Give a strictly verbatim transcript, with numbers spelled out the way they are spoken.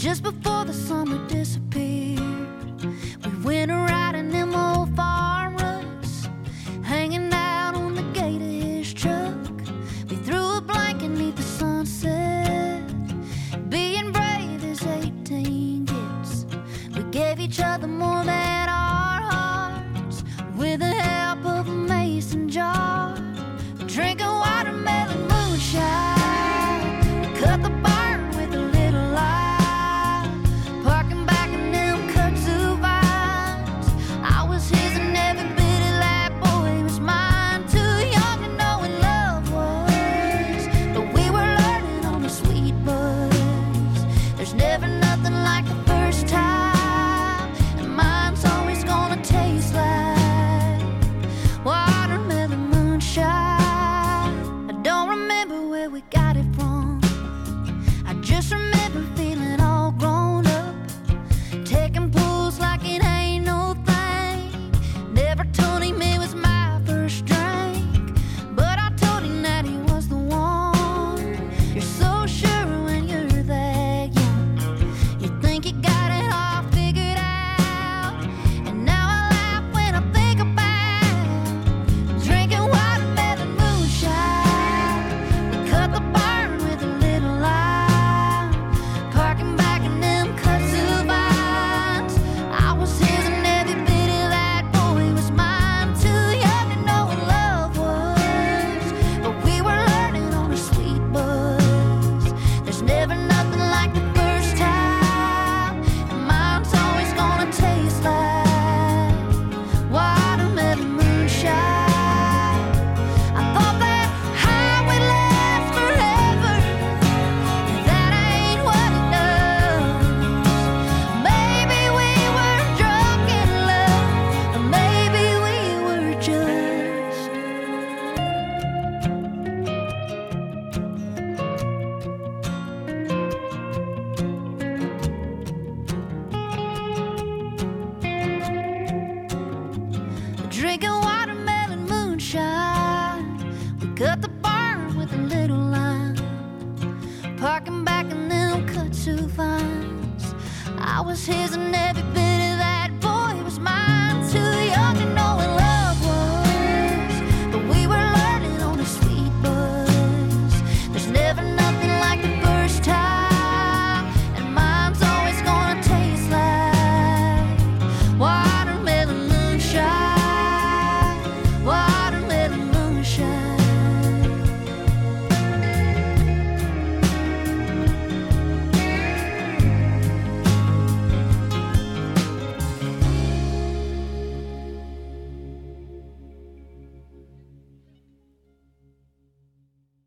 just before the summer disappeared, we went a riding them old farm ruts, hanging out on the gate of his truck. We threw a blanket neath the sunset, being brave as eighteen gets. We gave each other more than our hearts, with the help of a mason jar, drinking watermelon moonshine. We cut the barn with a little light, parking back in them kudzu vines. I was his and every bit of that boy was mine. Too young to know what love was, but we were learning on the sweet buzz. There's never nothing like the first time, and mine's always gonna taste like watermelon moonshine. I don't remember where we got it from, I just remember feeling all grown up, taking pulls like it ain't no thing. Never told him it was my first drink, but I told him that he was the one. You're so sure when you're that young, you think you got it all figured out. And now I laugh when I think about drinking watermelon moonshine. We cut the barn with a little light, parking back in them kudzu vines. I was his and every bit of that boy was mine. Too young to know what love was, but we were learning on a sweet buzz. There's never nothing like the first time, and mine's always gonna taste like watermelon moonshine. I thought that high would last forever, that ain't what it does. Maybe we were drunk in love, or maybe we were just drinking watermelon moonshine. We cut the barn with a little line, parking back in them kudzu vines. I was his and every bit of that boy was mine.